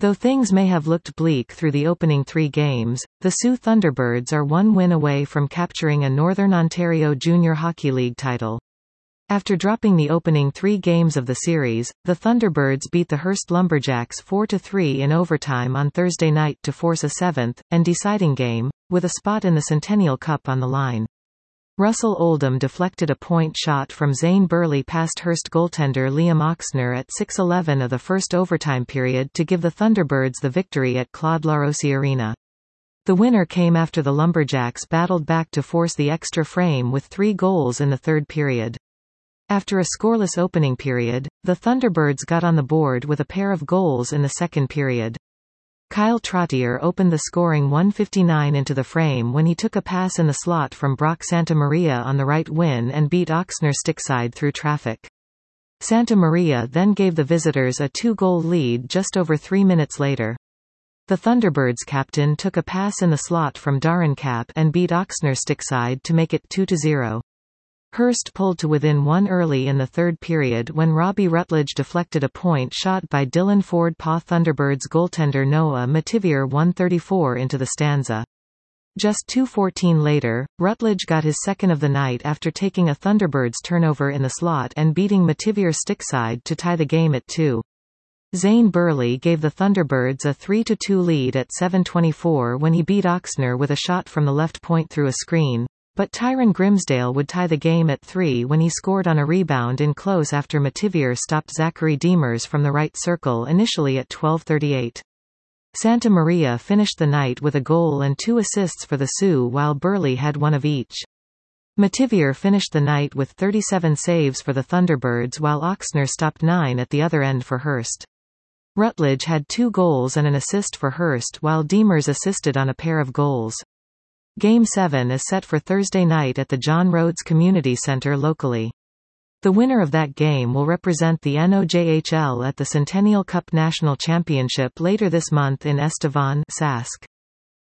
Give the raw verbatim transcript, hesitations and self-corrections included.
Though things may have looked bleak through the opening three games, the Sioux Thunderbirds are one win away from capturing a Northern Ontario Junior Hockey League title. After dropping the opening three games of the series, the Thunderbirds beat the Hearst Lumberjacks four to three in overtime on Thursday night to force a seventh, and deciding game, with a spot in the Centennial Cup on the line. Russell Oldham deflected a point shot from Zane Burley past Hearst goaltender Liam Oxner at six eleven of the first overtime period to give the Thunderbirds the victory at Claude Larossi Arena. The winner came after the Lumberjacks battled back to force the extra frame with three goals in the third period. After a scoreless opening period, the Thunderbirds got on the board with a pair of goals in the second period. Kyle Trottier opened the scoring one fifty-nine into the frame when he took a pass in the slot from Brock Santamaria on the right wing and beat Oxner stickside through traffic. Santamaria then gave the visitors a two-goal lead just over three minutes later. The Thunderbirds captain took a pass in the slot from Darren Cap and beat Oxner stickside to make it two to zero. Hearst pulled to within one early in the third period when Robbie Rutledge deflected a point shot by Dylan Ford Paw. Thunderbirds goaltender Noah Mativier one thirty-four into the stanza. Just two fourteen later, Rutledge got his second of the night after taking a Thunderbirds turnover in the slot and beating Mativier stickside to tie the game at two. Zane Burley gave the Thunderbirds a three to two lead at seven twenty-four when he beat Oxner with a shot from the left point through a screen. But Tyron Grimsdale would tie the game at three when he scored on a rebound in close after Mativier stopped Zachary Demers from the right circle initially at twelve thirty-eight. Santamaria finished the night with a goal and two assists for the Sioux while Burley had one of each. Mativier finished the night with thirty-seven saves for the Thunderbirds while Oxner stopped nine at the other end for Hearst. Rutledge had two goals and an assist for Hearst while Demers assisted on a pair of goals. Game seven is set for Thursday night at the John Rhodes Community Center locally. The winner of that game will represent the N O J H L at the Centennial Cup National Championship later this month in Estevan, Sask.